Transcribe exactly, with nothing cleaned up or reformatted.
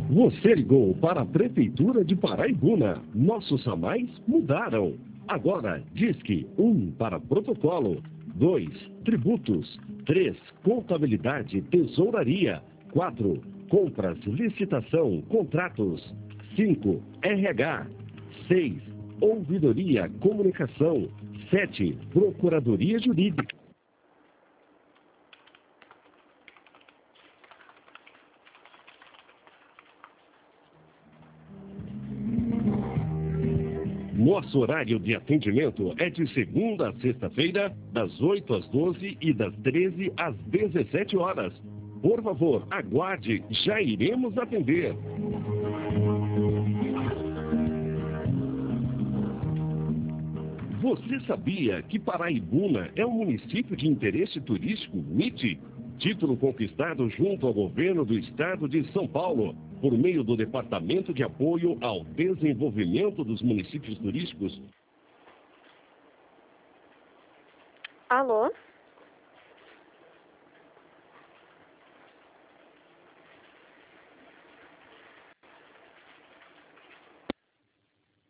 Você ligou para a Prefeitura de Paraibuna. Nossos ramais mudaram. Agora, Disque um para protocolo, dois tributos, três contabilidade e tesouraria, quatro compras, licitação, contratos, cinco R H, seis ouvidoria, comunicação, sete procuradoria jurídica. Nosso horário de atendimento é de segunda a sexta-feira, das oito às doze e das treze às dezessete horas. Por favor, aguarde, já iremos atender. Você sabia que Paraibuna é um município de interesse turístico M I T? Título conquistado junto ao governo do estado de São Paulo, por meio do Departamento de Apoio ao Desenvolvimento dos Municípios Turísticos. Alô?